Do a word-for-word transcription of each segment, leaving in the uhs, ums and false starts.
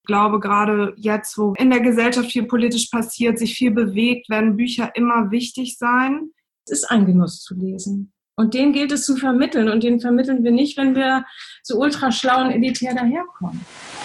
glaube, gerade jetzt, wo in der Gesellschaft viel politisch passiert, sich viel bewegt, werden Bücher immer wichtig sein. Es ist ein Genuss zu lesen. Und den gilt es zu vermitteln. Und den vermitteln wir nicht, wenn wir so ultra schlau und elitär daherkommen.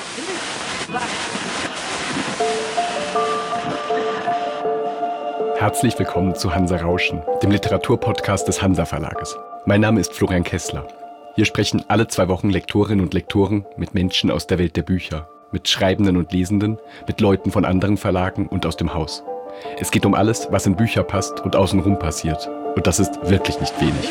Herzlich willkommen zu Hansa Rauschen, dem Literaturpodcast des Hansa Verlages. Mein Name ist Florian Kessler. Hier sprechen alle zwei Wochen Lektorinnen und Lektoren mit Menschen aus der Welt der Bücher, mit Schreibenden und Lesenden, mit Leuten von anderen Verlagen und aus dem Haus. Es geht um alles, was in Bücher passt und außenrum passiert. Und das ist wirklich nicht wenig.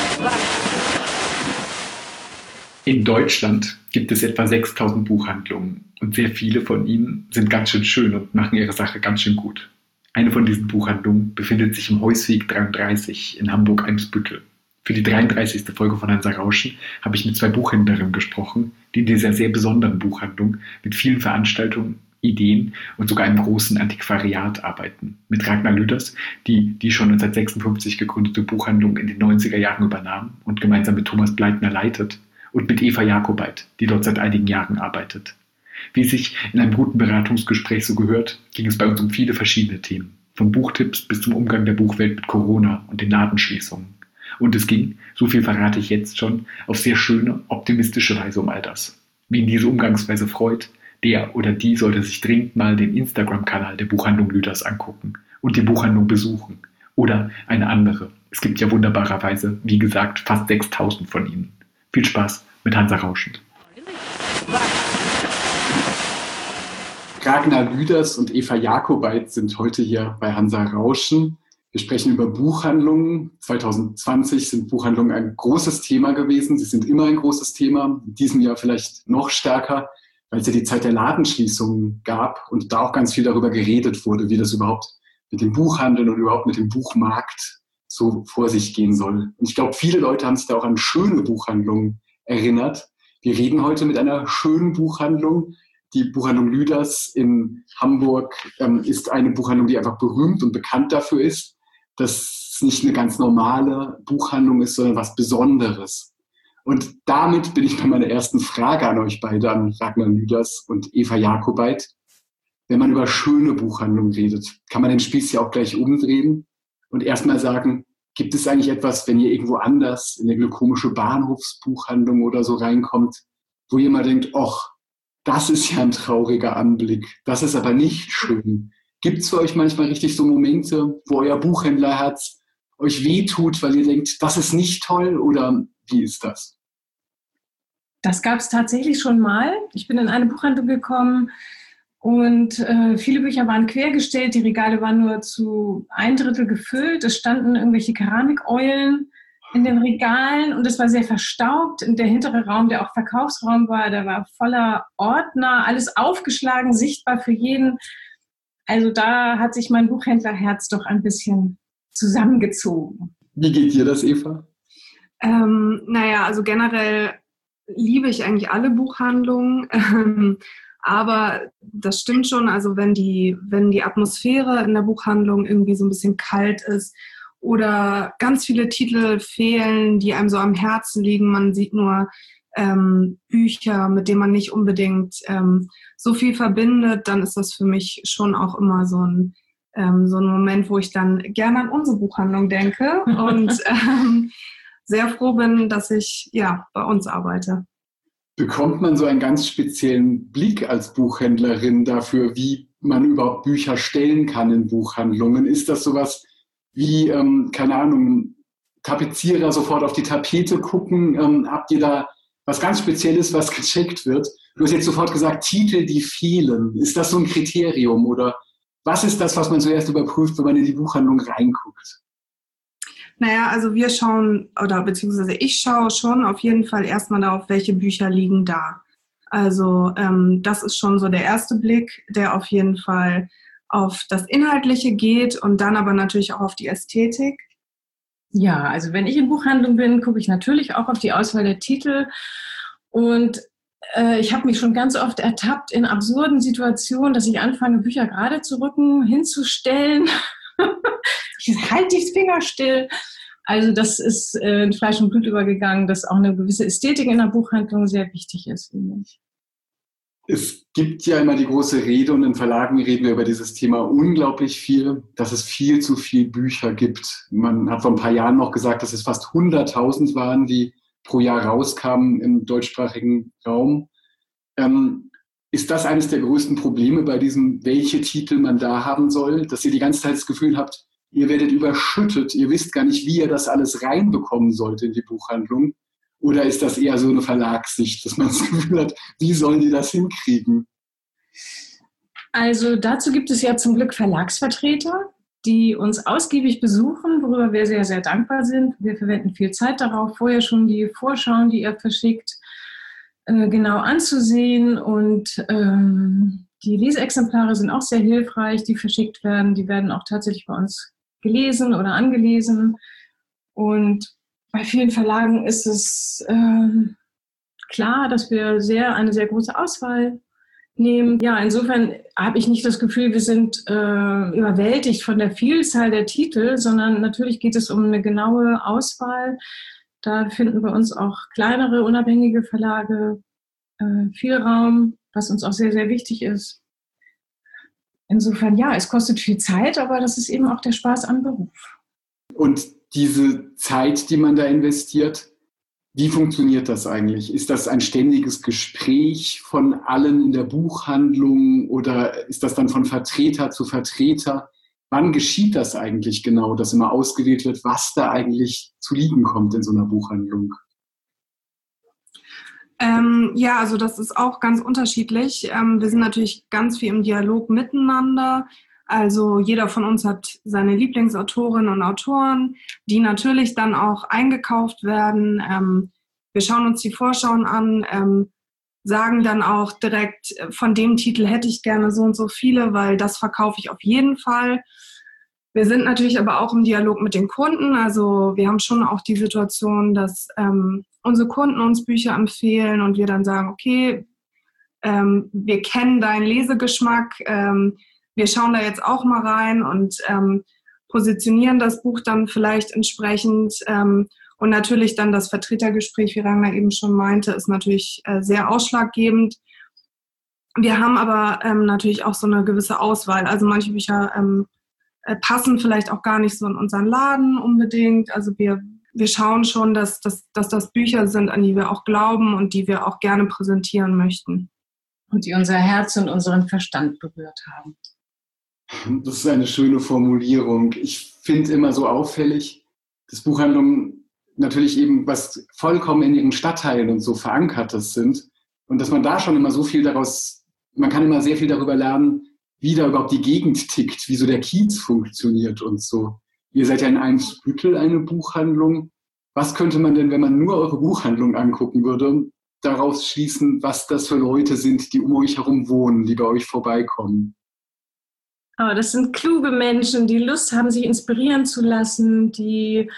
In Deutschland gibt es etwa sechstausend Buchhandlungen und sehr viele von ihnen sind ganz schön schön und machen ihre Sache ganz schön gut. Eine von diesen Buchhandlungen befindet sich im Heusweg dreiunddreißig in Hamburg-Eimsbüttel. Für die dreiunddreißigste Folge von Hansa Rauschen habe ich mit zwei Buchhändlerinnen gesprochen, die in dieser sehr besonderen Buchhandlung mit vielen Veranstaltungen, Ideen und sogar einem großen Antiquariat arbeiten. Mit Ragnar Lüders, die die schon neunzehnhundertsechsundfünfzig gegründete Buchhandlung in den neunziger Jahren übernahm und gemeinsam mit Thomas Bleitner leitet, und mit Eva Jakobait, die dort seit einigen Jahren arbeitet. Wie sich in einem guten Beratungsgespräch so gehört, ging es bei uns um viele verschiedene Themen. Von Buchtipps bis zum Umgang der Buchwelt mit Corona und den Ladenschließungen. Und es ging, so viel verrate ich jetzt schon, auf sehr schöne, optimistische Weise um all das. Wen diese Umgangsweise freut, der oder die sollte sich dringend mal den Instagram-Kanal der Buchhandlung Lüders angucken und die Buchhandlung besuchen. Oder eine andere. Es gibt ja wunderbarerweise, wie gesagt, fast sechstausend von ihnen. Viel Spaß mit Hansa Rauschen. Ragnar Lüders und Eva Jakobait sind heute hier bei Hansa Rauschen. Wir sprechen über Buchhandlungen. zwanzig zwanzig sind Buchhandlungen ein großes Thema gewesen. Sie sind immer ein großes Thema. In diesem Jahr vielleicht noch stärker, weil es ja die Zeit der Ladenschließungen gab und da auch ganz viel darüber geredet wurde, wie das überhaupt mit dem Buchhandel und überhaupt mit dem Buchmarkt so vor sich gehen soll. Und ich glaube, viele Leute haben sich da auch an schöne Buchhandlungen erinnert. Wir reden heute mit einer schönen Buchhandlung. Die Buchhandlung Lüders in Hamburg ähm, ist eine Buchhandlung, die einfach berühmt und bekannt dafür ist, dass es nicht eine ganz normale Buchhandlung ist, sondern was Besonderes. Und damit bin ich bei meiner ersten Frage an euch beide, an Ragnar Lüders und Eva Jakobait. Wenn man über schöne Buchhandlungen redet, kann man den Spieß ja auch gleich umdrehen und erstmal sagen, gibt es eigentlich etwas, wenn ihr irgendwo anders in eine komische Bahnhofsbuchhandlung oder so reinkommt, wo ihr mal denkt, ach, das ist ja ein trauriger Anblick, das ist aber nicht schön. Gibt es für euch manchmal richtig so Momente, wo euer Buchhändlerherz euch wehtut, weil ihr denkt, das ist nicht toll, oder wie ist das? Das gab es tatsächlich schon mal. Ich bin in eine Buchhandlung gekommen und äh, viele Bücher waren quergestellt, die Regale waren nur zu ein Drittel gefüllt, es standen irgendwelche Keramikeulen in den Regalen und es war sehr verstaubt. Und der hintere Raum, der auch Verkaufsraum war, der war voller Ordner, alles aufgeschlagen, sichtbar für jeden. Also da hat sich mein Buchhändlerherz doch ein bisschen zusammengezogen. Wie geht dir das, Eva? Ähm, naja, also generell liebe ich eigentlich alle Buchhandlungen. Ähm, aber das stimmt schon, also wenn die, wenn die Atmosphäre in der Buchhandlung irgendwie so ein bisschen kalt ist, oder ganz viele Titel fehlen, die einem so am Herzen liegen. Man sieht nur ähm, Bücher, mit denen man nicht unbedingt ähm, so viel verbindet. Dann ist das für mich schon auch immer so ein, ähm, so ein Moment, wo ich dann gerne an unsere Buchhandlung denke und ähm, sehr froh bin, dass ich ja bei uns arbeite. Bekommt man so einen ganz speziellen Blick als Buchhändlerin dafür, wie man überhaupt Bücher stellen kann in Buchhandlungen? Ist das sowas wie, ähm, keine Ahnung, Tapezierer sofort auf die Tapete gucken? Ähm, habt ihr da was ganz Spezielles, was gecheckt wird? Du hast jetzt sofort gesagt, Titel, die fehlen. Ist das so ein Kriterium? Oder was ist das, was man zuerst überprüft, wenn man in die Buchhandlung reinguckt? Naja, also wir schauen, oder beziehungsweise ich schaue schon auf jeden Fall erstmal darauf, welche Bücher liegen da. Also ähm, das ist schon so der erste Blick, der auf jeden Fall auf das Inhaltliche geht und dann aber natürlich auch auf die Ästhetik. Ja, also wenn ich in Buchhandlung bin, gucke ich natürlich auch auf die Auswahl der Titel und äh, ich habe mich schon ganz oft ertappt in absurden Situationen, dass ich anfange, Bücher gerade zu rücken, hinzustellen. Ich halte die Finger still. Also das ist äh, in Fleisch und Blut übergegangen, dass auch eine gewisse Ästhetik in der Buchhandlung sehr wichtig ist, finde ich. Es gibt ja immer die große Rede und in Verlagen reden wir über dieses Thema unglaublich viel, dass es viel zu viele Bücher gibt. Man hat vor ein paar Jahren noch gesagt, dass es fast hunderttausend waren, die pro Jahr rauskamen im deutschsprachigen Raum. Ähm, ist das eines der größten Probleme bei diesem, welche Titel man da haben soll, dass ihr die ganze Zeit das Gefühl habt, ihr werdet überschüttet, ihr wisst gar nicht, wie ihr das alles reinbekommen sollt in die Buchhandlung? Oder ist das eher so eine Verlagssicht, dass man das Gefühl hat, wie sollen die das hinkriegen? Also dazu gibt es ja zum Glück Verlagsvertreter, die uns ausgiebig besuchen, worüber wir sehr, sehr dankbar sind. Wir verwenden viel Zeit darauf, vorher schon die Vorschauen, die ihr verschickt, äh, genau anzusehen. Und ähm, die Leseexemplare sind auch sehr hilfreich, die verschickt werden. Die werden auch tatsächlich bei uns gelesen oder angelesen. Und bei vielen Verlagen ist es äh, klar, dass wir sehr eine sehr große Auswahl nehmen. Ja, insofern habe ich nicht das Gefühl, wir sind äh, überwältigt von der Vielzahl der Titel, sondern natürlich geht es um eine genaue Auswahl. Da finden bei uns auch kleinere, unabhängige Verlage äh, viel Raum, was uns auch sehr, sehr wichtig ist. Insofern, ja, es kostet viel Zeit, aber das ist eben auch der Spaß am Beruf. Und diese Zeit, die man da investiert, wie funktioniert das eigentlich? Ist das ein ständiges Gespräch von allen in der Buchhandlung oder ist das dann von Vertreter zu Vertreter? Wann geschieht das eigentlich genau, dass immer ausgewählt wird, was da eigentlich zu liegen kommt in so einer Buchhandlung? Ähm, ja, also das ist auch ganz unterschiedlich. Ähm, wir sind natürlich ganz viel im Dialog miteinander. Also jeder von uns hat seine Lieblingsautorinnen und Autoren, die natürlich dann auch eingekauft werden. Ähm, wir schauen uns die Vorschauen an, ähm, sagen dann auch direkt, von dem Titel hätte ich gerne so und so viele, weil das verkaufe ich auf jeden Fall. Wir sind natürlich aber auch im Dialog mit den Kunden. Also wir haben schon auch die Situation, dass ähm, unsere Kunden uns Bücher empfehlen und wir dann sagen, okay, ähm, wir kennen deinen Lesegeschmack, ähm, wir schauen da jetzt auch mal rein und ähm, positionieren das Buch dann vielleicht entsprechend. Ähm, und natürlich dann das Vertretergespräch, wie Ragnar eben schon meinte, ist natürlich äh, sehr ausschlaggebend. Wir haben aber ähm, natürlich auch so eine gewisse Auswahl. Also manche Bücher ähm, äh, passen vielleicht auch gar nicht so in unseren Laden unbedingt. Also wir, wir schauen schon, dass, dass, dass das Bücher sind, an die wir auch glauben und die wir auch gerne präsentieren möchten. Und die unser Herz und unseren Verstand berührt haben. Das ist eine schöne Formulierung. Ich finde immer so auffällig, dass Buchhandlungen natürlich eben was vollkommen in ihren Stadtteilen und so Verankertes sind und dass man da schon immer so viel daraus, man kann immer sehr viel darüber lernen, wie da überhaupt die Gegend tickt, wie so der Kiez funktioniert und so. Ihr seid ja in Eimsbüttel eine Buchhandlung. Was könnte man denn, wenn man nur eure Buchhandlung angucken würde, daraus schließen, was das für Leute sind, die um euch herum wohnen, die bei euch vorbeikommen? Aber das sind kluge Menschen, die Lust haben, sich inspirieren zu lassen, die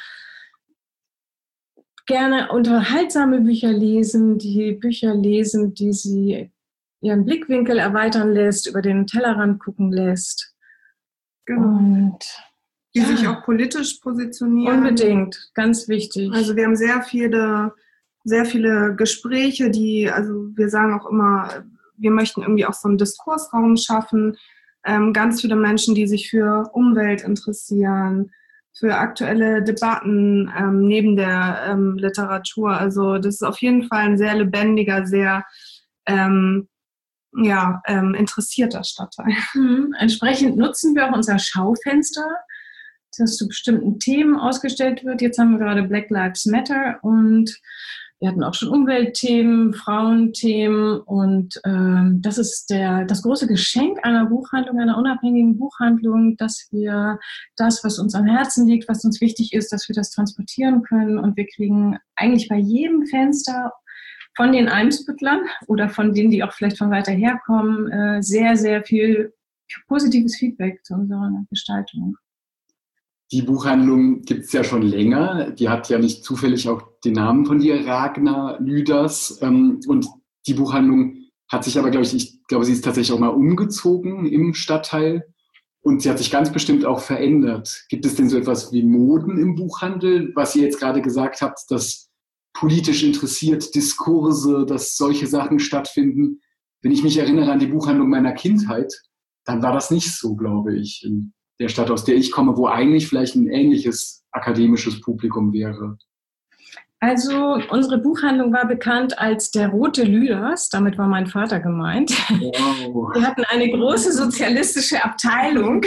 gerne unterhaltsame Bücher lesen, die Bücher lesen, die sie ihren Blickwinkel erweitern lässt, über den Tellerrand gucken lässt. Genau. Und die ja, sich auch politisch positionieren. Unbedingt, ganz wichtig. Also wir haben sehr viele, sehr viele Gespräche, die, also wir sagen auch immer, wir möchten irgendwie auch so einen Diskursraum schaffen. Ähm, ganz viele Menschen, die sich für Umwelt interessieren, für aktuelle Debatten ähm, neben der ähm, Literatur. Also das ist auf jeden Fall ein sehr lebendiger, sehr ähm, ja, ähm, interessierter Stadtteil. Mhm. Entsprechend nutzen wir auch unser Schaufenster, das zu bestimmten Themen ausgestellt wird. Jetzt haben wir gerade Black Lives Matter und wir hatten auch schon Umweltthemen, Frauenthemen und ähm, das ist der, das große Geschenk einer Buchhandlung, einer unabhängigen Buchhandlung, dass wir das, was uns am Herzen liegt, was uns wichtig ist, dass wir das transportieren können und wir kriegen eigentlich bei jedem Fenster von den Eimsbüttlern oder von denen, die auch vielleicht von weiter herkommen, äh, sehr, sehr viel positives Feedback zu unserer Gestaltung. Die Buchhandlung gibt es ja schon länger. Die hat ja nicht zufällig auch den Namen von dir, Ragnar Lüders. Und die Buchhandlung hat sich aber, glaube ich, ich glaube, sie ist tatsächlich auch mal umgezogen im Stadtteil. Und sie hat sich ganz bestimmt auch verändert. Gibt es denn so etwas wie Moden im Buchhandel, was ihr jetzt gerade gesagt habt, dass politisch interessiert Diskurse, dass solche Sachen stattfinden? wenn ich mich erinnere an die Buchhandlung meiner Kindheit, dann war das nicht so, glaube ich, in der Stadt, aus der ich komme, wo eigentlich vielleicht ein ähnliches akademisches Publikum wäre. Also unsere Buchhandlung war bekannt als der Rote Lüders, damit war mein Vater gemeint. Wow. Wir hatten eine große sozialistische Abteilung.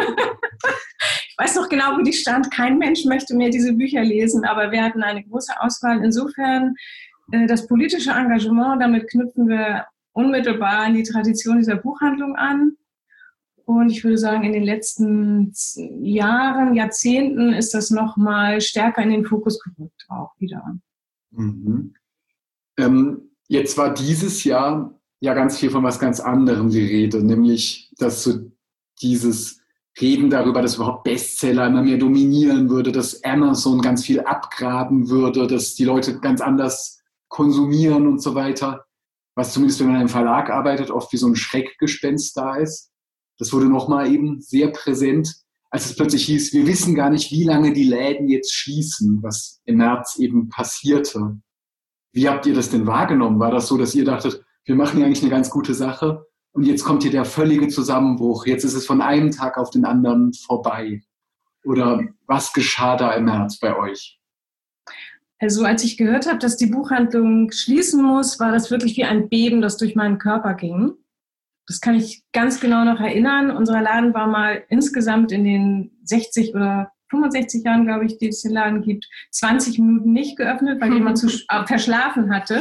Ich weiß noch genau, wo die stand. Kein Mensch möchte mehr diese Bücher lesen, aber wir hatten eine große Auswahl. Insofern äh, das politische Engagement, damit knüpfen wir unmittelbar an die Tradition dieser Buchhandlung an. Und ich würde sagen, in den letzten Jahren, Jahrzehnten ist das nochmal stärker in den Fokus gerückt, auch wieder. Mhm. Ähm, jetzt war dieses Jahr ja ganz viel von was ganz anderem die Rede, nämlich, dass so dieses Reden darüber, dass überhaupt Bestseller immer mehr dominieren würde, dass Amazon ganz viel abgraben würde, dass die Leute ganz anders konsumieren und so weiter, was zumindest, wenn man in einem Verlag arbeitet, oft wie so ein Schreckgespenst da ist. Das wurde nochmal eben sehr präsent, als es plötzlich hieß, wir wissen gar nicht, wie lange die Läden jetzt schließen, was im März eben passierte. Wie habt ihr das denn wahrgenommen? War das so, dass ihr dachtet, wir machen ja eigentlich eine ganz gute Sache und jetzt kommt hier der völlige Zusammenbruch, jetzt ist es von einem Tag auf den anderen vorbei? Oder was geschah da im März bei euch? Also als ich gehört habe, dass die Buchhandlung schließen muss, war das wirklich wie ein Beben, das durch meinen Körper ging. Das kann ich ganz genau noch erinnern. Unser Laden war mal insgesamt in den sechzig oder fünfundsechzig Jahren, glaube ich, die es den Laden gibt, zwanzig Minuten nicht geöffnet, weil jemand zu äh, verschlafen hatte.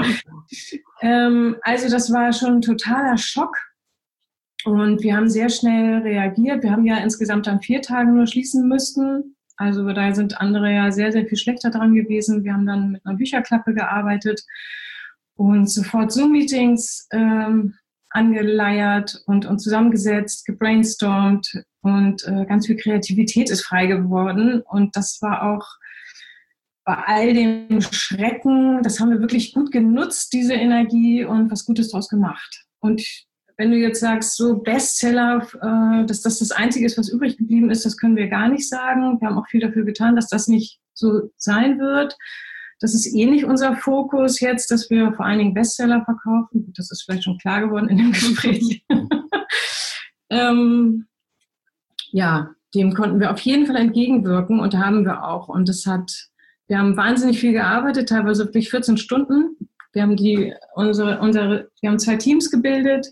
ähm, also das war schon ein totaler Schock. Und wir haben sehr schnell reagiert. Wir haben ja insgesamt an vier Tagen nur schließen müssen. Also da sind andere ja sehr, sehr viel schlechter dran gewesen. Wir haben dann mit einer Bücherklappe gearbeitet und sofort Zoom-Meetings ähm, angeleiert und uns zusammengesetzt, gebrainstormt und äh, ganz viel Kreativität ist frei geworden. Und das war auch bei all dem Schrecken, das haben wir wirklich gut genutzt, diese Energie, und was Gutes daraus gemacht. Und wenn du jetzt sagst, so Bestseller, äh, dass das das Einzige ist, was übrig geblieben ist, das können wir gar nicht sagen. Wir haben auch viel dafür getan, dass das nicht so sein wird. Das ist eh nicht unser Fokus jetzt, dass wir vor allen Dingen Bestseller verkaufen. Das ist vielleicht schon klar geworden in dem Gespräch. ähm, ja, dem konnten wir auf jeden Fall entgegenwirken und haben wir auch. Und das hat, wir haben wahnsinnig viel gearbeitet, teilweise wirklich vierzehn Stunden. Wir haben die, unsere, unsere, wir haben zwei Teams gebildet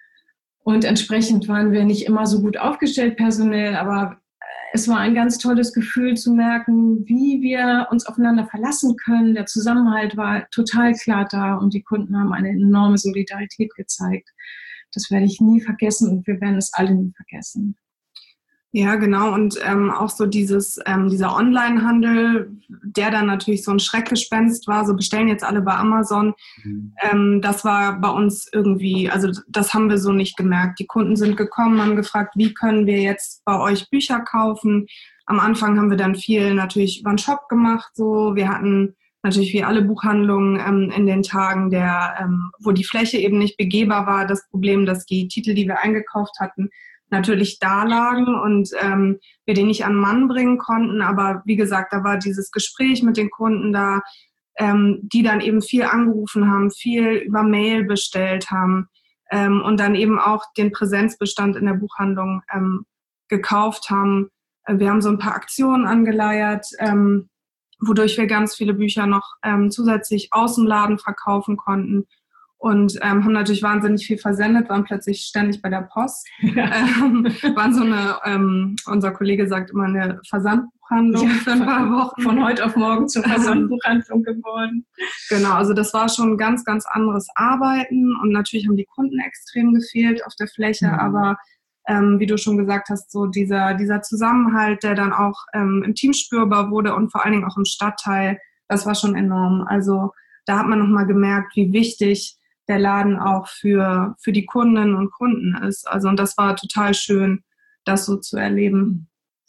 und entsprechend waren wir nicht immer so gut aufgestellt personell, aber es war ein ganz tolles Gefühl zu merken, wie wir uns aufeinander verlassen können. Der Zusammenhalt war total klar da und die Kunden haben eine enorme Solidarität gezeigt. Das werde ich nie vergessen und wir werden es alle nie vergessen. Ja, genau. Und ähm, auch so dieses, ähm, dieser Online-Handel, der dann natürlich so ein Schreckgespenst war, so bestellen jetzt alle bei Amazon. Mhm. Ähm, das war bei uns irgendwie, also das haben wir so nicht gemerkt. Die Kunden sind gekommen, haben gefragt, wie können wir jetzt bei euch Bücher kaufen? Am Anfang haben wir dann viel natürlich über den Shop gemacht. So, wir hatten natürlich wie alle Buchhandlungen ähm, in den Tagen, der, ähm, wo die Fläche eben nicht begehbar war, das Problem, dass die Titel, die wir eingekauft hatten, natürlich da lagen und ähm, wir den nicht an den Mann bringen konnten. Aber wie gesagt, da war dieses Gespräch mit den Kunden da, ähm, die dann eben viel angerufen haben, viel über Mail bestellt haben ähm, und dann eben auch den Präsenzbestand in der Buchhandlung ähm, gekauft haben. Wir haben so ein paar Aktionen angeleiert, ähm, wodurch wir ganz viele Bücher noch ähm, zusätzlich aus dem Laden verkaufen konnten. Und ähm, haben natürlich wahnsinnig viel versendet, waren plötzlich ständig bei der Post. Ja. Ähm, waren so eine, ähm, unser Kollege sagt immer, eine Versandbuchhandlung ja, für ein paar Wochen. Von heute auf morgen zur Versandbuchhandlung geworden. Genau, also das war schon ein ganz, ganz anderes Arbeiten. Und natürlich haben die Kunden extrem gefehlt auf der Fläche. Mhm. Aber ähm, wie du schon gesagt hast, so dieser, dieser Zusammenhalt, der dann auch ähm, im Team spürbar wurde und vor allen Dingen auch im Stadtteil, das war schon enorm. Also da hat man nochmal gemerkt, wie wichtig der Laden auch für, für die Kundinnen und Kunden ist. Also, und das war total schön, das so zu erleben.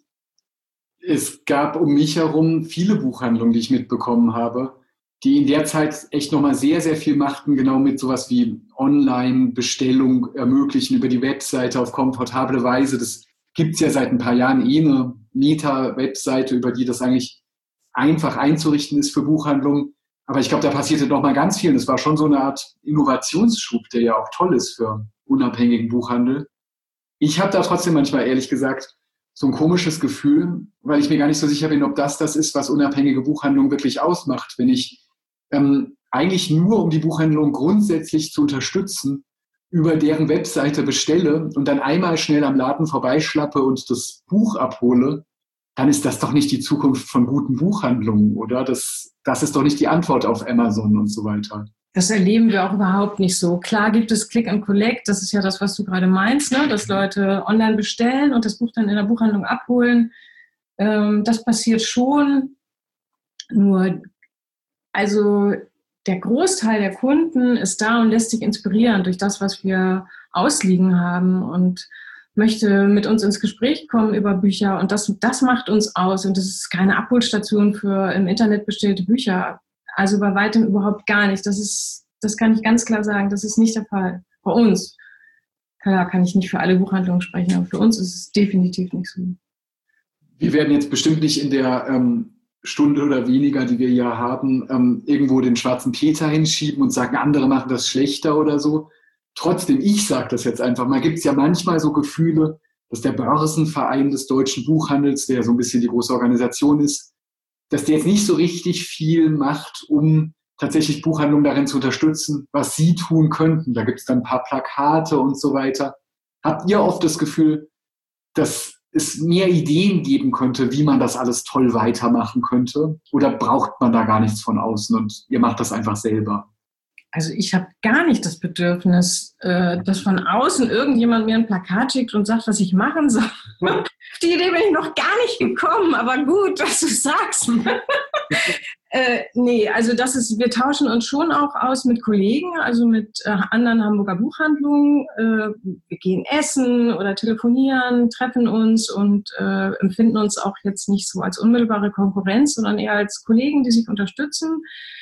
Es gab um mich herum viele Buchhandlungen, die ich mitbekommen habe, die in der Zeit echt nochmal sehr, sehr viel machten, genau mit sowas wie Online-Bestellung ermöglichen über die Webseite auf komfortable Weise. Das gibt es ja seit ein paar Jahren eh eine Meta-Webseite, über die das eigentlich einfach einzurichten ist für Buchhandlungen. Aber ich glaube, da passierte noch mal ganz viel. Und es war schon so eine Art Innovationsschub, der ja auch toll ist für unabhängigen Buchhandel. Ich habe da trotzdem manchmal, ehrlich gesagt, so ein komisches Gefühl, weil ich mir gar nicht so sicher bin, ob das das ist, was unabhängige Buchhandlung wirklich ausmacht. Wenn ich ähm, eigentlich nur, um die Buchhandlung grundsätzlich zu unterstützen, über deren Webseite bestelle und dann einmal schnell am Laden vorbeischlappe und das Buch abhole, dann ist das doch nicht die Zukunft von guten Buchhandlungen, oder? Das, das ist doch nicht die Antwort auf Amazon und so weiter. Das erleben wir auch überhaupt nicht so. Klar gibt es Click and Collect, das ist ja das, was du gerade meinst, ne? Dass Leute online bestellen und das Buch dann in der Buchhandlung abholen. Ähm, das passiert schon. Nur, also der Großteil der Kunden ist da und lässt sich inspirieren durch das, was wir ausliegen haben und möchte mit uns ins Gespräch kommen über Bücher. Und das, das macht uns aus. Und das ist keine Abholstation für im Internet bestellte Bücher. Also bei weitem überhaupt gar nicht. Das ist, das kann ich ganz klar sagen, das ist nicht der Fall. Bei uns. Klar kann ich nicht für alle Buchhandlungen sprechen, aber für uns ist es definitiv nicht so. Wir werden jetzt bestimmt nicht in der ähm, Stunde oder weniger, die wir hier haben, ähm, irgendwo den schwarzen Peter hinschieben und sagen, andere machen das schlechter oder so. Trotzdem, ich sage das jetzt einfach mal, gibt es ja manchmal so Gefühle, dass der Börsenverein des deutschen Buchhandels, der so ein bisschen die große Organisation ist, dass der jetzt nicht so richtig viel macht, um tatsächlich Buchhandlungen darin zu unterstützen, was sie tun könnten. Da gibt es dann ein paar Plakate und so weiter. Habt ihr oft das Gefühl, dass es mehr Ideen geben könnte, wie man das alles toll weitermachen könnte? Oder braucht man da gar nichts von außen und ihr macht das einfach selber? Also ich habe gar nicht das Bedürfnis, äh, dass von außen irgendjemand mir ein Plakat schickt und sagt, was ich machen soll. Auf die Idee bin ich noch gar nicht gekommen, aber gut, dass du sagst. äh, nee, also das ist, wir tauschen uns schon auch aus mit Kollegen, also mit äh, anderen Hamburger Buchhandlungen. Äh, wir gehen essen oder telefonieren, treffen uns und äh, empfinden uns auch jetzt nicht so als unmittelbare Konkurrenz, sondern eher als Kollegen, die sich unterstützen.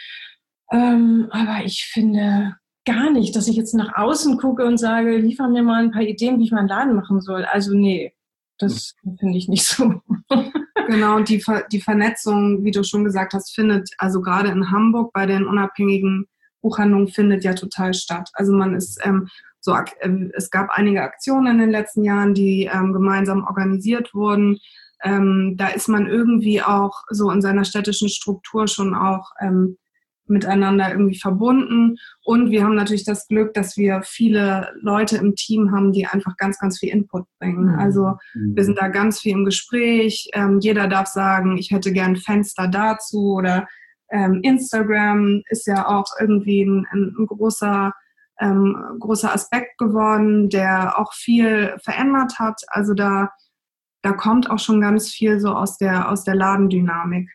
Ähm, aber ich finde gar nicht, dass ich jetzt nach außen gucke und sage, liefer mir mal ein paar Ideen, wie ich meinen Laden machen soll. Also nee, das finde ich nicht so. Genau, und die, Ver- die Vernetzung, wie du schon gesagt hast, findet, also gerade in Hamburg bei den unabhängigen Buchhandlungen findet ja total statt. Also man ist ähm, so, äh, es gab einige Aktionen in den letzten Jahren, die ähm, gemeinsam organisiert wurden. Ähm, da ist man irgendwie auch so in seiner städtischen Struktur schon auch ähm, miteinander irgendwie verbunden. Und wir haben natürlich das Glück, dass wir viele Leute im Team haben, die einfach ganz, ganz viel Input bringen. Mhm. Also wir sind da ganz viel im Gespräch. Ähm, jeder darf sagen, ich hätte gern ein Fenster dazu oder ähm, Instagram ist ja auch irgendwie ein, ein, ein großer, ähm, großer Aspekt geworden, der auch viel verändert hat. Also da, da kommt auch schon ganz viel so aus der, aus der Ladendynamik.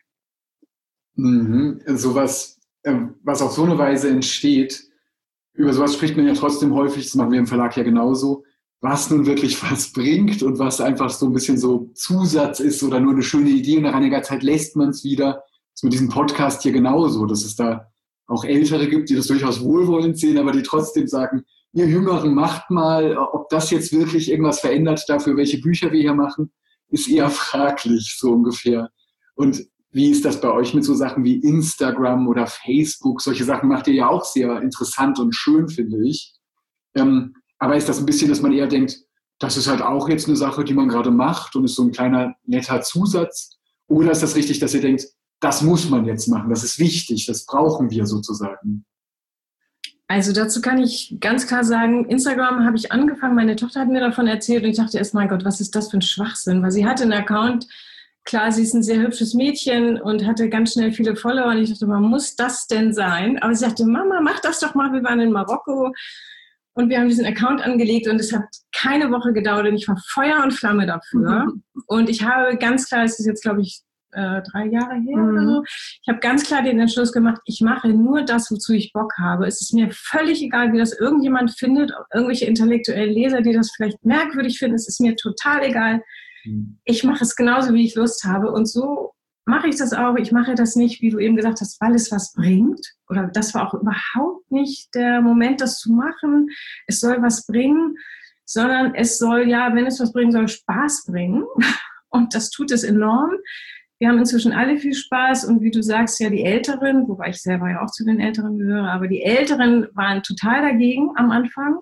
Mhm. Sowas, was auf so eine Weise entsteht, über sowas spricht man ja trotzdem häufig, das machen wir im Verlag ja genauso, was nun wirklich was bringt und was einfach so ein bisschen so Zusatz ist oder nur eine schöne Idee und nach einiger Zeit lässt man es wieder. Das ist mit diesem Podcast hier genauso, dass es da auch Ältere gibt, die das durchaus wohlwollend sehen, aber die trotzdem sagen, ihr Jüngeren macht mal, ob das jetzt wirklich irgendwas verändert dafür, welche Bücher wir hier machen, ist eher fraglich, so ungefähr. Und wie ist das bei euch mit so Sachen wie Instagram oder Facebook? Solche Sachen macht ihr ja auch sehr interessant und schön, finde ich. Ähm, aber ist das ein bisschen, dass man eher denkt, das ist halt auch jetzt eine Sache, die man gerade macht und ist so ein kleiner, netter Zusatz? Oder ist das richtig, dass ihr denkt, das muss man jetzt machen, das ist wichtig, das brauchen wir sozusagen? Also dazu kann ich ganz klar sagen, Instagram habe ich angefangen, meine Tochter hat mir davon erzählt und ich dachte erst, mein Gott, was ist das für ein Schwachsinn? Weil sie hatte einen Account. Klar, sie ist ein sehr hübsches Mädchen und hatte ganz schnell viele Follower. Und ich dachte, man muss das denn sein? Aber sie sagte, Mama, mach das doch mal. Wir waren in Marokko und wir haben diesen Account angelegt und es hat keine Woche gedauert und ich war Feuer und Flamme dafür. Mhm. Und ich habe ganz klar, es ist jetzt, glaube ich, äh, drei Jahre her mhm. oder so, ich habe ganz klar den Entschluss gemacht, ich mache nur das, wozu ich Bock habe. Es ist mir völlig egal, wie das irgendjemand findet, irgendwelche intellektuellen Leser, die das vielleicht merkwürdig finden. Es ist mir total egal. Ich mache es genauso, wie ich Lust habe. Und so mache ich das auch. Ich mache das nicht, wie du eben gesagt hast, weil es was bringt. Oder das war auch überhaupt nicht der Moment, das zu machen. Es soll was bringen, sondern es soll ja, wenn es was bringen soll, Spaß bringen. Und das tut es enorm. wir haben inzwischen alle viel Spaß und wie du sagst, ja die Älteren, wobei ich selber ja auch zu den Älteren gehöre, aber die Älteren waren total dagegen am Anfang.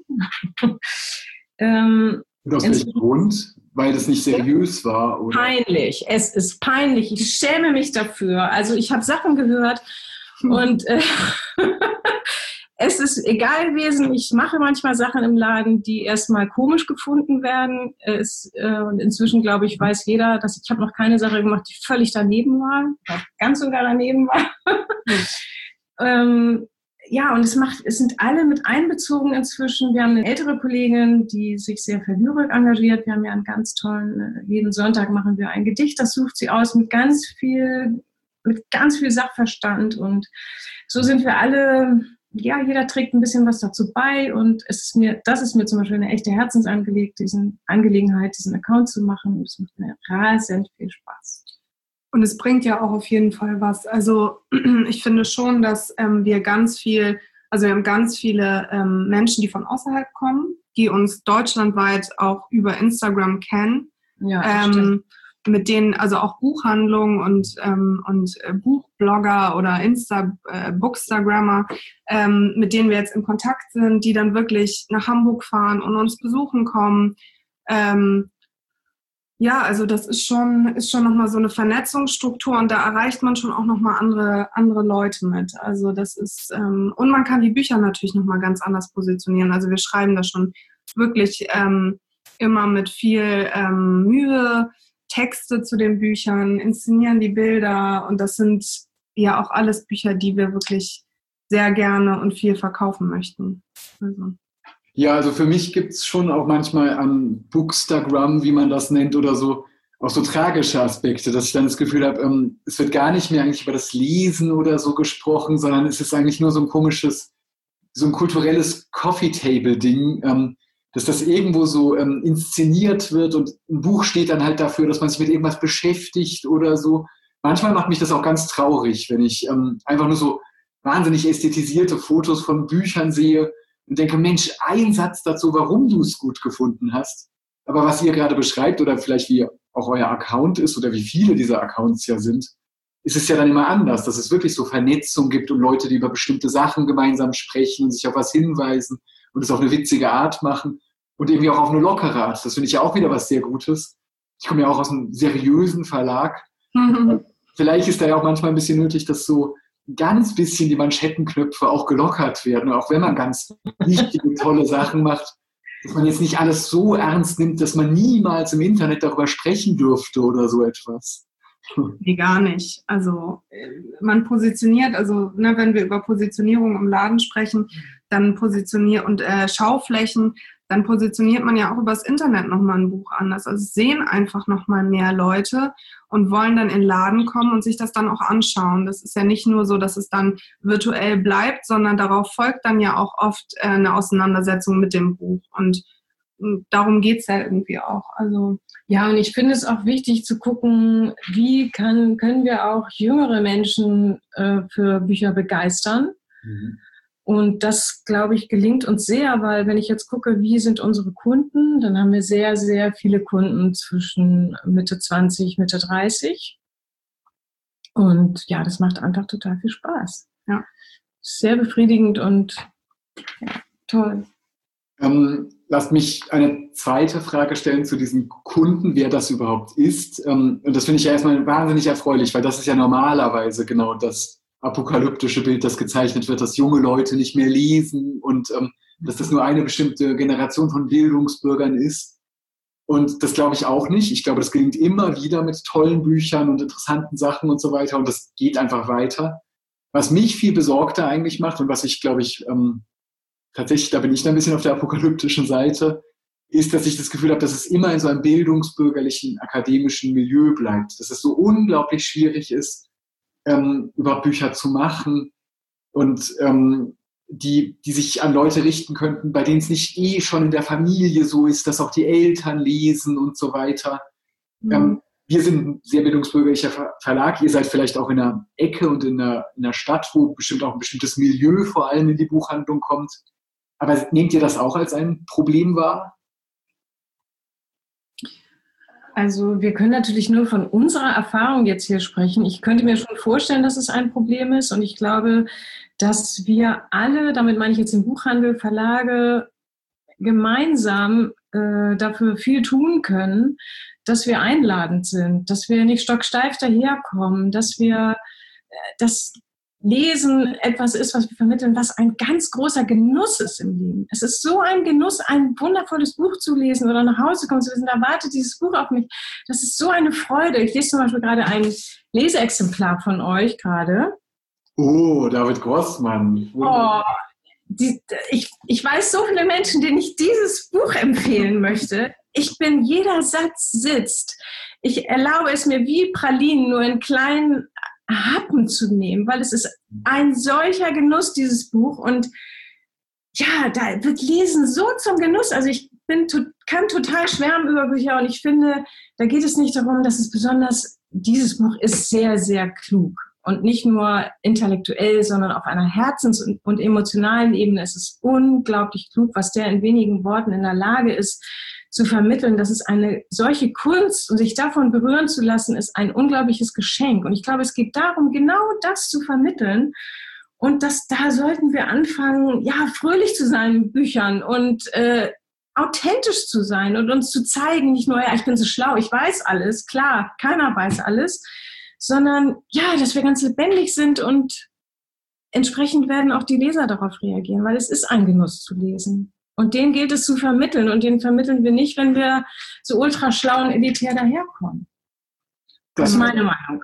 ähm, und aus welchem Grund? Weil das nicht seriös war? Oder? Peinlich, es ist peinlich, ich schäme mich dafür. Also ich habe Sachen gehört und äh, es ist egal gewesen, ich mache manchmal Sachen im Laden, die erstmal komisch gefunden werden. Es, äh, und inzwischen, glaube ich, weiß jeder, dass ich habe noch keine Sache gemacht, die völlig daneben war, ganz sogar daneben war. ähm, ja, und es macht, es sind alle mit einbezogen inzwischen. Wir haben eine ältere Kollegin, die sich sehr für Lyrik engagiert. Wir haben ja einen ganz tollen, jeden Sonntag machen wir ein Gedicht, das sucht sie aus mit ganz viel, mit ganz viel Sachverstand. Und so sind wir alle... Ja, jeder trägt ein bisschen was dazu bei und es ist mir, das ist mir zum Beispiel eine echte Herzensangelegenheit, diesen Angelegenheit, diesen Account zu machen. Es macht mir rasend viel Spaß. Und es bringt ja auch auf jeden Fall was. Also ich finde schon, dass ähm, wir ganz viel, also wir haben ganz viele ähm, Menschen, die von außerhalb kommen, die uns deutschlandweit auch über Instagram kennen. Ja, ähm, mit denen, also auch Buchhandlungen und, ähm, und äh, Buchblogger oder Insta, äh, Bookstagrammer, ähm, mit denen wir jetzt in Kontakt sind, die dann wirklich nach Hamburg fahren und uns besuchen kommen. Ähm, ja, also das ist schon, ist schon nochmal so eine Vernetzungsstruktur und da erreicht man schon auch nochmal andere, andere Leute mit. Also das ist, ähm, und man kann die Bücher natürlich nochmal ganz anders positionieren. Also wir schreiben da schon wirklich ähm, immer mit viel ähm, Mühe, Texte zu den Büchern, inszenieren die Bilder und das sind ja auch alles Bücher, die wir wirklich sehr gerne und viel verkaufen möchten. Also. Ja, also für mich gibt es schon auch manchmal an Bookstagram, wie man das nennt oder so, auch so tragische Aspekte, dass ich dann das Gefühl habe, ähm, es wird gar nicht mehr eigentlich über das Lesen oder so gesprochen, sondern es ist eigentlich nur so ein komisches, so ein kulturelles Coffee-Table-Ding, ähm, dass das irgendwo so ähm, inszeniert wird und ein Buch steht dann halt dafür, dass man sich mit irgendwas beschäftigt oder so. Manchmal macht mich das auch ganz traurig, wenn ich ähm, einfach nur so wahnsinnig ästhetisierte Fotos von Büchern sehe und denke, Mensch, ein Satz dazu, warum du es gut gefunden hast. Aber was ihr gerade beschreibt oder vielleicht wie auch euer Account ist oder wie viele dieser Accounts ja sind, ist es ja dann immer anders, dass es wirklich so Vernetzung gibt und Leute, die über bestimmte Sachen gemeinsam sprechen und sich auf was hinweisen und es auf eine witzige Art machen und irgendwie auch auf eine lockere Art. Das finde ich ja auch wieder was sehr Gutes. Ich komme ja auch aus einem seriösen Verlag. Mhm. Vielleicht ist da ja auch manchmal ein bisschen nötig, dass so ein ganz bisschen die Manschettenknöpfe auch gelockert werden, auch wenn man ganz wichtige, tolle Sachen macht, dass man jetzt nicht alles so ernst nimmt, dass man niemals im Internet darüber sprechen dürfte oder so etwas. Nee, gar nicht. Also man positioniert, also ne, wenn wir über Positionierung im Laden sprechen, dann positioniert und äh, Schauflächen, dann positioniert man ja auch übers Internet nochmal ein Buch anders. Also es sehen einfach nochmal mehr Leute und wollen dann in den Laden kommen und sich das dann auch anschauen. Das ist ja nicht nur so, dass es dann virtuell bleibt, sondern darauf folgt dann ja auch oft äh, eine Auseinandersetzung mit dem Buch. Und, und darum geht's ja irgendwie auch. Also ja, und ich finde es auch wichtig zu gucken, wie kann, können wir auch jüngere Menschen äh, für Bücher begeistern. Mhm. Und das, glaube ich, gelingt uns sehr, weil wenn ich jetzt gucke, wie sind unsere Kunden, dann haben wir sehr, sehr viele Kunden zwischen Mitte zwanzig, Mitte dreißig. Und ja, das macht einfach total viel Spaß. Ja, sehr befriedigend und ja, toll. Ähm, lasst mich eine zweite Frage stellen zu diesen Kunden, wer das überhaupt ist. Ähm, und das finde ich ja erstmal wahnsinnig erfreulich, weil das ist ja normalerweise genau das apokalyptische Bild, das gezeichnet wird, dass junge Leute nicht mehr lesen und ähm, dass das nur eine bestimmte Generation von Bildungsbürgern ist. Und das glaube ich auch nicht. Ich glaube, das gelingt immer wieder mit tollen Büchern und interessanten Sachen und so weiter. Und das geht einfach weiter. Was mich viel besorgter eigentlich macht und was ich, glaube ich, ähm, tatsächlich, da bin ich dann ein bisschen auf der apokalyptischen Seite, ist, dass ich das Gefühl habe, dass es immer in so einem bildungsbürgerlichen, akademischen Milieu bleibt. Dass es so unglaublich schwierig ist, ähm, überhaupt Bücher zu machen und ähm, die, die sich an Leute richten könnten, bei denen es nicht eh schon in der Familie so ist, dass auch die Eltern lesen und so weiter. Mhm. Ähm, wir sind ein sehr bildungsbürgerlicher Ver- Verlag. Ihr seid vielleicht auch in einer Ecke und in einer, in einer Stadt, wo bestimmt auch ein bestimmtes Milieu vor allem in die Buchhandlung kommt. Aber nehmt ihr das auch als ein Problem wahr? Also wir können natürlich nur von unserer Erfahrung jetzt hier sprechen. Ich könnte mir schon vorstellen, dass es ein Problem ist. Und ich glaube, dass wir alle, damit meine ich jetzt den Buchhandel, Verlage, gemeinsam äh, dafür viel tun können, dass wir einladend sind, dass wir nicht stocksteif daherkommen, dass wir äh, das Lesen etwas ist, was wir vermitteln, was ein ganz großer Genuss ist im Leben. Es ist so ein Genuss, ein wundervolles Buch zu lesen oder nach Hause kommen zu wissen, da wartet dieses Buch auf mich. Das ist so eine Freude. Ich lese zum Beispiel gerade ein Leseexemplar von euch gerade. Oh, David Grossmann. Oh, die, ich, ich weiß so viele Menschen, denen ich dieses Buch empfehlen möchte. Ich bin, jeder Satz sitzt. Ich erlaube es mir wie Pralinen nur in kleinen Happen zu nehmen, weil es ist ein solcher Genuss, dieses Buch. Und ja, da wird Lesen so zum Genuss. Also ich bin, kann total schwärmen über Bücher und ich finde, da geht es nicht darum, dass es besonders, dieses Buch ist sehr, sehr klug. Und nicht nur intellektuell, sondern auf einer herzens- und emotionalen Ebene ist es unglaublich klug, was der in wenigen Worten in der Lage ist, zu vermitteln. Das ist eine solche Kunst und sich davon berühren zu lassen, ist ein unglaubliches Geschenk. Und ich glaube, es geht darum, genau das zu vermitteln. Und das, da sollten wir anfangen, ja, fröhlich zu sein mit Büchern und äh, authentisch zu sein und uns zu zeigen, nicht nur, ja, ich bin so schlau, ich weiß alles, klar, keiner weiß alles, sondern ja, dass wir ganz lebendig sind und entsprechend werden auch die Leser darauf reagieren, weil es ist ein Genuss zu lesen. Und den gilt es zu vermitteln. Und den vermitteln wir nicht, wenn wir so ultra schlau und elitär daherkommen. Das ist meine Meinung.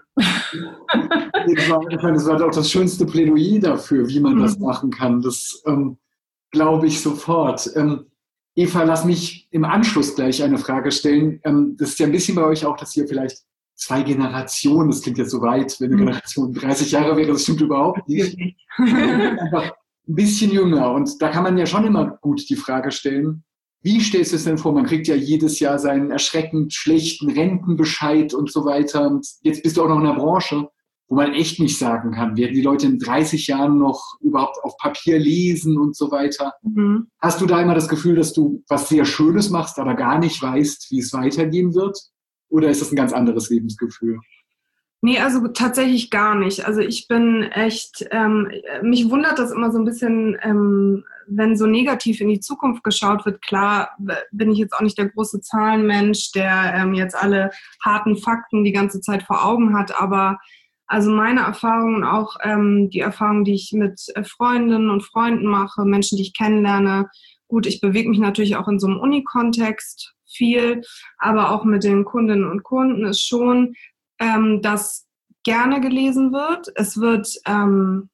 Ich meine, das war auch das schönste Plädoyer dafür, wie man das machen kann. Das ähm, glaube ich sofort. Ähm, Eva, lass mich im Anschluss gleich eine Frage stellen. Ähm, das ist ja ein bisschen bei euch auch, dass ihr vielleicht zwei Generationen, das klingt jetzt so weit, wenn eine Generation dreißig Jahre wäre, das stimmt überhaupt nicht. Einfach ein bisschen jünger. Und da kann man ja schon immer gut die Frage stellen, wie stellst du es denn vor? Man kriegt ja jedes Jahr seinen erschreckend schlechten Rentenbescheid und so weiter. Und jetzt bist du auch noch in einer Branche, wo man echt nicht sagen kann, werden die Leute in dreißig Jahren noch überhaupt auf Papier lesen und so weiter. Mhm. Hast du da immer das Gefühl, dass du was sehr Schönes machst, aber gar nicht weißt, wie es weitergehen wird? Oder ist das ein ganz anderes Lebensgefühl? Nee, also tatsächlich gar nicht. Also ich bin echt, ähm, mich wundert das immer so ein bisschen, ähm, wenn so negativ in die Zukunft geschaut wird. Klar bin ich jetzt auch nicht der große Zahlenmensch, der ähm, jetzt alle harten Fakten die ganze Zeit vor Augen hat, aber also meine Erfahrungen, auch ähm, die Erfahrungen, die ich mit äh, Freundinnen und Freunden mache, Menschen, die ich kennenlerne. Gut, ich bewege mich natürlich auch in so einem Uni-Kontext viel, aber auch mit den Kundinnen und Kunden ist schon, ähm, dass gerne gelesen wird. Es wird ähm,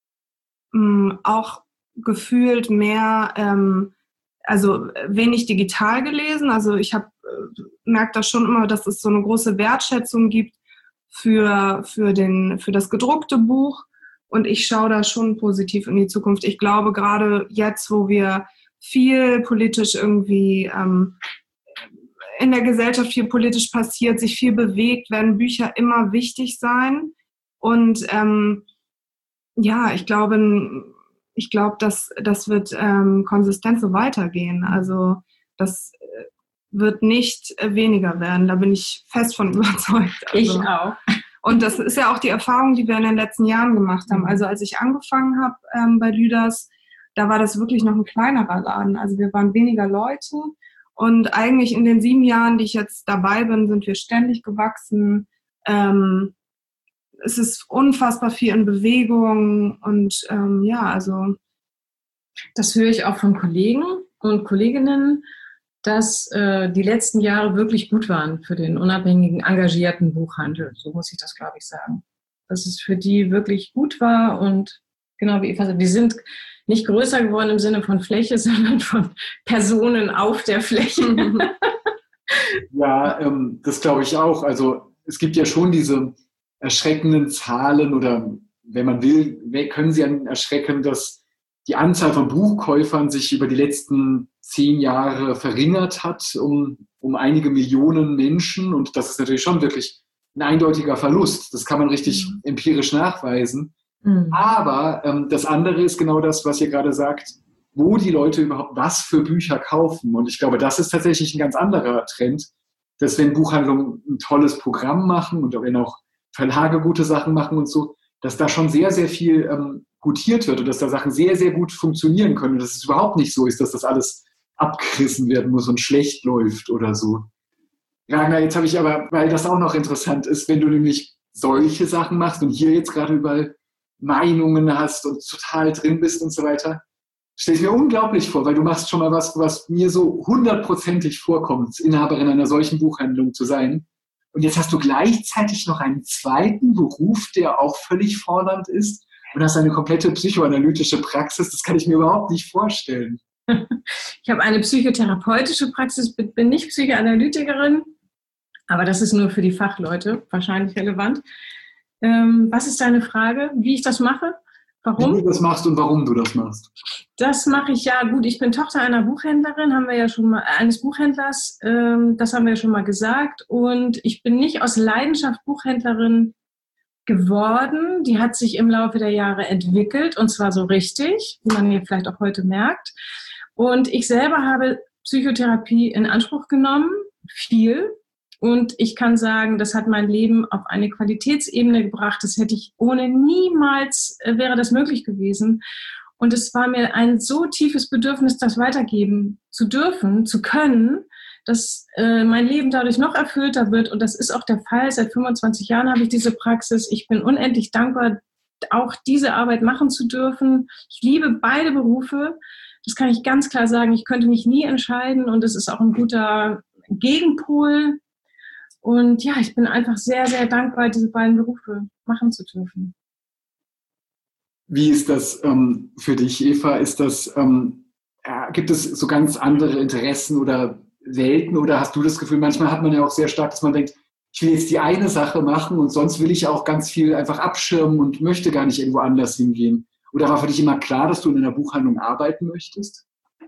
mh, auch gefühlt mehr, ähm, also wenig digital gelesen. Also ich habe äh, merke das schon immer, dass es so eine große Wertschätzung gibt für, für, den, für das gedruckte Buch. Und ich schaue da schon positiv in die Zukunft. Ich glaube, gerade jetzt, wo wir viel politisch irgendwie ähm, in der Gesellschaft viel politisch passiert, sich viel bewegt, werden Bücher immer wichtig sein. Und ähm, ja, ich glaube, ich glaube, dass das wird ähm, konsistent so weitergehen. Also das wird nicht weniger werden. Da bin ich fest von überzeugt. Also, ich auch. Und das ist ja auch die Erfahrung, die wir in den letzten Jahren gemacht haben. Also als ich angefangen habe ähm, bei Lüders, da war das wirklich noch ein kleinerer Laden. Also wir waren weniger Leute. Und eigentlich in den sieben Jahren, die ich jetzt dabei bin, sind wir ständig gewachsen. Ähm, es ist unfassbar viel in Bewegung und ähm, ja, also. Das höre ich auch von Kollegen und Kolleginnen, dass äh, die letzten Jahre wirklich gut waren für den unabhängigen, engagierten Buchhandel. So muss ich das, glaube ich, sagen. Dass es für die wirklich gut war und genau wie Eva sagt, die sind nicht größer geworden im Sinne von Fläche, sondern von Personen auf der Fläche. Ja, ähm, das glaube ich auch. Also es gibt ja schon diese erschreckenden Zahlen oder wenn man will, können sie einen erschrecken, dass die Anzahl von Buchkäufern sich über die letzten zehn Jahre verringert hat um, um einige Millionen Menschen. Und das ist natürlich schon wirklich ein eindeutiger Verlust. Das kann man richtig mhm. empirisch nachweisen. Mhm. Aber ähm, das andere ist genau das, was ihr gerade sagt, wo die Leute überhaupt was für Bücher kaufen. Und ich glaube, das ist tatsächlich ein ganz anderer Trend, dass wenn Buchhandlungen ein tolles Programm machen und wenn auch Verlage gute Sachen machen und so, dass da schon sehr, sehr viel ähm, gutiert wird und dass da Sachen sehr, sehr gut funktionieren können und dass es überhaupt nicht so ist, dass das alles abgerissen werden muss und schlecht läuft oder so. Ragnar, jetzt habe ich aber, weil das auch noch interessant ist, wenn du nämlich solche Sachen machst und hier jetzt gerade überall Meinungen hast und total drin bist und so weiter, stelle ich mir unglaublich vor, weil du machst schon mal was, was mir so hundertprozentig vorkommt, Inhaberin einer solchen Buchhandlung zu sein. Und jetzt hast du gleichzeitig noch einen zweiten Beruf, der auch völlig fordernd ist und hast eine komplette psychoanalytische Praxis. Das kann ich mir überhaupt nicht vorstellen. Ich habe eine psychotherapeutische Praxis, bin nicht Psychoanalytikerin, aber das ist nur für die Fachleute wahrscheinlich relevant. Ähm, was ist deine Frage, wie ich das mache? Warum? Wie du das machst und warum du das machst. Das mache ich ja gut. Ich bin Tochter einer Buchhändlerin, haben wir ja schon mal, eines Buchhändlers, ähm, das haben wir ja schon mal gesagt. Und ich bin nicht aus Leidenschaft Buchhändlerin geworden. Die hat sich im Laufe der Jahre entwickelt und zwar so richtig, wie man hier vielleicht auch heute merkt. Und ich selber habe Psychotherapie in Anspruch genommen, viel. Und ich kann sagen, das hat mein Leben auf eine Qualitätsebene gebracht. Das hätte ich ohne niemals, äh, wäre das möglich gewesen. Und es war mir ein so tiefes Bedürfnis, das weitergeben zu dürfen, zu können, dass äh, mein Leben dadurch noch erfüllter wird. Und das ist auch der Fall. Seit fünfundzwanzig Jahren habe ich diese Praxis. Ich bin unendlich dankbar, auch diese Arbeit machen zu dürfen. Ich liebe beide Berufe. Das kann ich ganz klar sagen. Ich könnte mich nie entscheiden. Und es ist auch ein guter Gegenpol. Und ja, ich bin einfach sehr, sehr dankbar, diese beiden Berufe machen zu dürfen. Wie ist das ähm, für dich, Eva? Ist das, ähm, äh, gibt es so ganz andere Interessen oder Welten? Oder hast du das Gefühl, manchmal hat man ja auch sehr stark, dass man denkt, ich will jetzt die eine Sache machen und sonst will ich auch ganz viel einfach abschirmen und möchte gar nicht irgendwo anders hingehen. Oder war für dich immer klar, dass du in einer Buchhandlung arbeiten möchtest?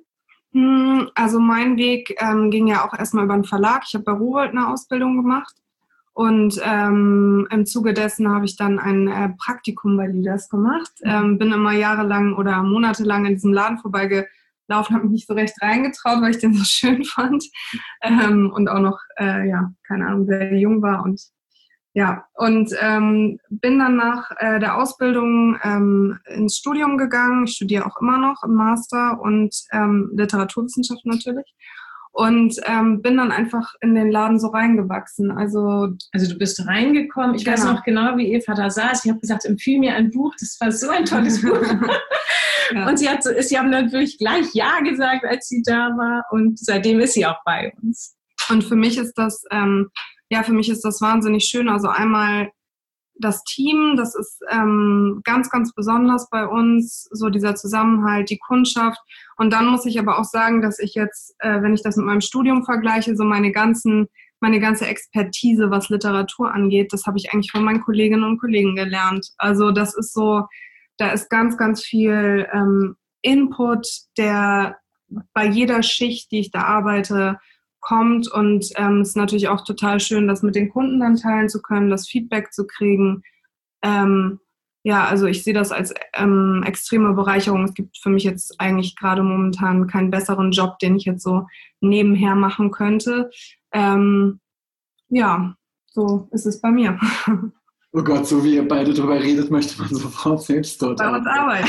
Also mein Weg ähm, ging ja auch erstmal über einen Verlag. Ich habe bei Rowohlt eine Ausbildung gemacht und ähm, im Zuge dessen habe ich dann ein äh, Praktikum bei Leaders gemacht. Ähm, bin immer jahrelang oder monatelang in diesem Laden vorbeigelaufen, habe mich nicht so recht reingetraut, weil ich den so schön fand ähm, und auch noch, äh, ja, keine Ahnung, sehr jung war und ja, und ähm, bin dann nach äh, der Ausbildung ähm, ins Studium gegangen. Ich studiere auch immer noch im Master und ähm, Literaturwissenschaft natürlich. Und ähm, bin dann einfach in den Laden so reingewachsen. Also, also du bist reingekommen. Ich genau. weiß noch genau, wie Eva da saß. Ich habe gesagt, empfiehl mir ein Buch. Das war so ein tolles Buch. Ja. Und sie hat so, sie haben natürlich gleich Ja gesagt, als sie da war. Und seitdem ist sie auch bei uns. Und für mich ist das... Ähm, Ja, für mich ist das wahnsinnig schön. Also einmal das Team, das ist ähm, ganz, ganz besonders bei uns, so dieser Zusammenhalt, die Kundschaft. Und dann muss ich aber auch sagen, dass ich jetzt, äh, wenn ich das mit meinem Studium vergleiche, so meine ganzen, meine ganze Expertise, was Literatur angeht, das habe ich eigentlich von meinen Kolleginnen und Kollegen gelernt. Also das ist so, da ist ganz, ganz viel ähm, Input, der bei jeder Schicht, die ich da arbeite, kommt und ähm, es ist natürlich auch total schön, das mit den Kunden dann teilen zu können, das Feedback zu kriegen. Ähm, ja, also ich sehe das als ähm, extreme Bereicherung. Es gibt für mich jetzt eigentlich gerade momentan keinen besseren Job, den ich jetzt so nebenher machen könnte. Ähm, ja, so ist es bei mir. Oh Gott, so wie ihr beide darüber redet, möchte man sofort selbst dort bei uns arbeiten.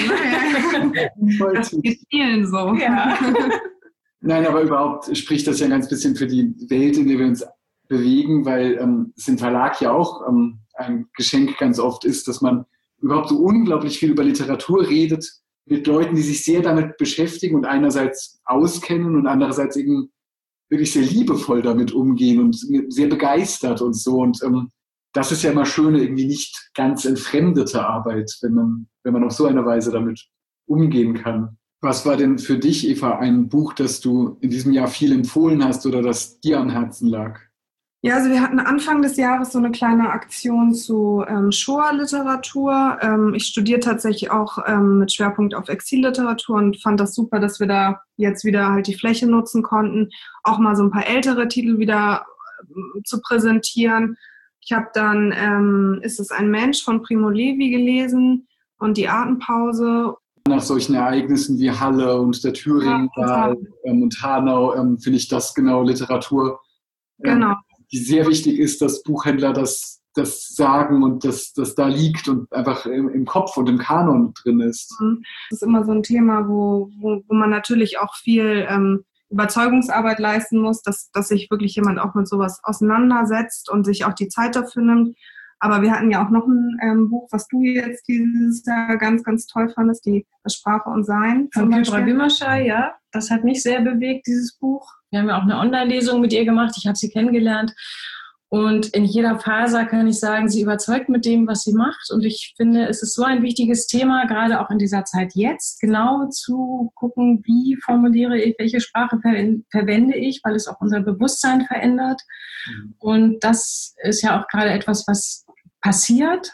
Ne? Das geht vielen so. Ja. Nein, aber überhaupt spricht das ja ein ganz bisschen für die Welt, in der wir uns bewegen, weil ähm, es im Verlag ja auch ähm, ein Geschenk ganz oft ist, dass man überhaupt so unglaublich viel über Literatur redet mit Leuten, die sich sehr damit beschäftigen und einerseits auskennen und andererseits eben wirklich sehr liebevoll damit umgehen und sehr begeistert und so. Und ähm, das ist ja immer schöne, irgendwie nicht ganz entfremdete Arbeit, wenn man, wenn man auf so eine Weise damit umgehen kann. Was war denn für dich, Eva, ein Buch, das du in diesem Jahr viel empfohlen hast oder das dir am Herzen lag? Ja, also wir hatten Anfang des Jahres so eine kleine Aktion zu ähm, Shoah-Literatur. Ähm, ich studiere tatsächlich auch ähm, mit Schwerpunkt auf Exilliteratur und fand das super, dass wir da jetzt wieder halt die Fläche nutzen konnten, auch mal so ein paar ältere Titel wieder äh, zu präsentieren. Ich habe dann ähm, Ist es ein Mensch von Primo Levi gelesen und Die Atempause. Nach solchen Ereignissen wie Halle und der Thüringenwahl ja, ähm, und Hanau ähm, finde ich das genau Literatur. Ähm, genau. wie sehr wichtig ist, dass Buchhändler das, das sagen und das, das da liegt und einfach im, im Kopf und im Kanon drin ist. Das ist immer so ein Thema, wo, wo, wo man natürlich auch viel ähm, Überzeugungsarbeit leisten muss, dass, dass sich wirklich jemand auch mit sowas auseinandersetzt und sich auch die Zeit dafür nimmt. Aber wir hatten ja auch noch ein ähm, Buch, was du jetzt dieses Jahr ganz, ganz toll fandest, die Sprache und Sein. Von Petra Wimmerschei, ja. Das hat mich sehr bewegt, dieses Buch. Wir haben ja auch eine Online-Lesung mit ihr gemacht. Ich habe sie kennengelernt. Und in jeder Faser kann ich sagen, sie überzeugt mit dem, was sie macht. Und ich finde, es ist so ein wichtiges Thema, gerade auch in dieser Zeit jetzt, genau zu gucken, wie formuliere ich, welche Sprache ver- verwende ich, weil es auch unser Bewusstsein verändert. Mhm. Und das ist ja auch gerade etwas, was passiert.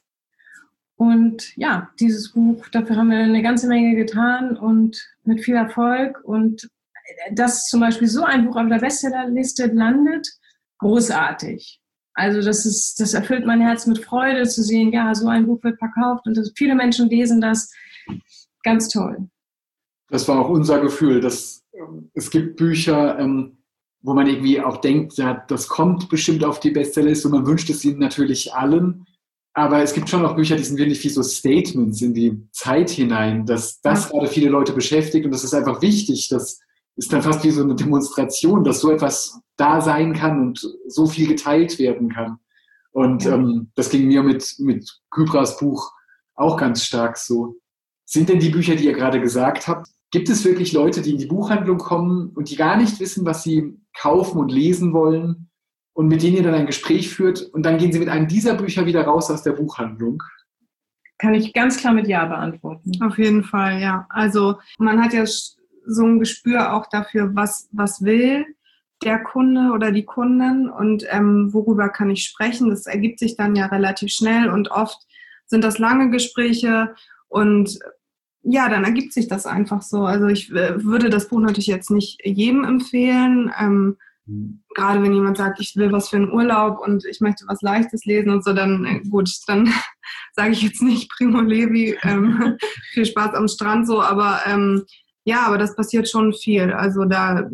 Und ja, dieses Buch, dafür haben wir eine ganze Menge getan und mit viel Erfolg. Und dass zum Beispiel so ein Buch auf der Bestsellerliste landet, großartig. Also das ist, das erfüllt mein Herz mit Freude zu sehen, ja, so ein Buch wird verkauft und das, viele Menschen lesen das. Ganz toll. Das war auch unser Gefühl, dass ähm, es gibt Bücher, ähm, wo man irgendwie auch denkt, ja, das kommt bestimmt auf die Bestsellerliste und man wünscht es ihnen natürlich allen. Aber es gibt schon auch Bücher, die sind wirklich wie so Statements in die Zeit hinein, dass das ja. gerade viele Leute beschäftigt und das ist einfach wichtig. Das ist dann fast wie so eine Demonstration, dass so etwas da sein kann und so viel geteilt werden kann. Und ja. ähm, das ging mir mit, mit Kybras Buch auch ganz stark so. Sind denn die Bücher, die ihr gerade gesagt habt, gibt es wirklich Leute, die in die Buchhandlung kommen und die gar nicht wissen, was sie kaufen und lesen wollen und mit denen ihr dann ein Gespräch führt und dann gehen sie mit einem dieser Bücher wieder raus aus der Buchhandlung? Kann ich ganz klar mit Ja beantworten. Auf jeden Fall, ja. Also man hat ja so ein Gespür auch dafür, was, was will der Kunde oder die Kundin und ähm, worüber kann ich sprechen. Das ergibt sich dann ja relativ schnell und oft sind das lange Gespräche und ja, dann ergibt sich das einfach so. Also ich äh, würde das Buch natürlich jetzt nicht jedem empfehlen, ähm, mhm. gerade wenn jemand sagt, ich will was für einen Urlaub und ich möchte was Leichtes lesen und so, dann äh, gut, dann sage ich jetzt nicht Primo Levi, ähm, viel Spaß am Strand so, aber ähm, ja, aber das passiert schon viel. Also da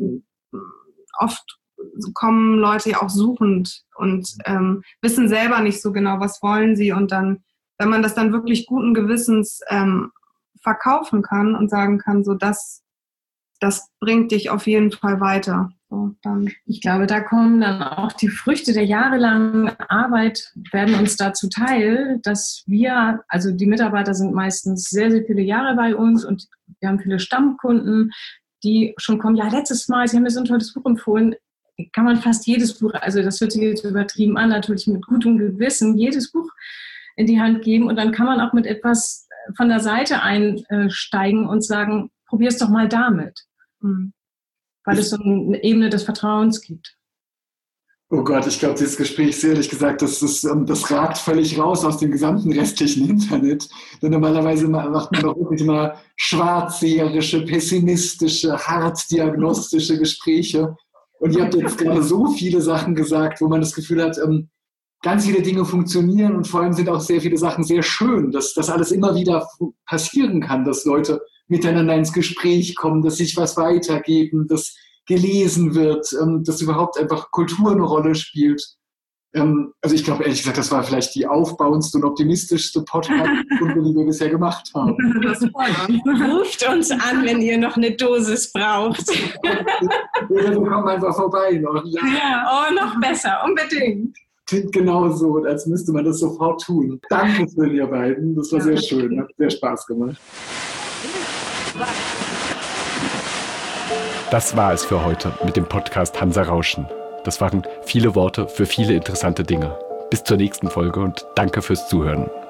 oft kommen Leute ja auch suchend und ähm, wissen selber nicht so genau, was wollen sie. Und dann, wenn man das dann wirklich guten Gewissens ähm, verkaufen kann und sagen kann, so das, das bringt dich auf jeden Fall weiter. So, dann. Ich glaube, da kommen dann auch die Früchte der jahrelangen Arbeit, werden uns dazu teil, dass wir, also die Mitarbeiter sind meistens sehr, sehr viele Jahre bei uns und wir haben viele Stammkunden, die schon kommen, ja, letztes Mal, Sie haben mir so ein tolles Buch empfohlen, kann man fast jedes Buch, also das hört sich jetzt übertrieben an, natürlich mit gutem Gewissen, jedes Buch in die Hand geben und dann kann man auch mit etwas von der Seite einsteigen und sagen, probier's doch mal damit. Mhm. Weil es so eine Ebene des Vertrauens gibt. Oh Gott, ich glaube, dieses Gespräch, ehrlich gesagt, das, das, das ragt völlig raus aus dem gesamten restlichen Internet. Denn normalerweise macht man doch wirklich immer schwarzseherische, pessimistische, hart diagnostische Gespräche. Und ihr habt jetzt gerade so viele Sachen gesagt, wo man das Gefühl hat, ganz viele Dinge funktionieren und vor allem sind auch sehr viele Sachen sehr schön, dass das alles immer wieder passieren kann, dass Leute miteinander ins Gespräch kommen, dass sich was weitergeben, dass gelesen wird, dass überhaupt einfach Kultur eine Rolle spielt. Also ich glaube, ehrlich gesagt, das war vielleicht die aufbauendste und optimistischste Podcast-Runde, die wir bisher gemacht haben. Das ruft uns an, wenn ihr noch eine Dosis braucht. Oder wir kommen einfach vorbei noch. Ja, ja, oh, noch besser, unbedingt. Klingt genau so, als müsste man das sofort tun. Danke für ihr beiden, das war sehr schön, hat sehr Spaß gemacht. Das war es für heute mit dem Podcast Hansa Rauschen. Das waren viele Worte für viele interessante Dinge. Bis zur nächsten Folge und danke fürs Zuhören.